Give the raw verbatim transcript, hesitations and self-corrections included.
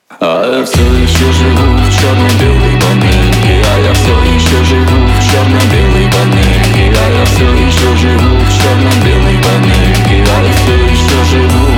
А я все еще живу в черно-белой панельке. А я все еще живу в черно-белой панельке. А я все еще живу в черно-белой панельке. А я все еще живу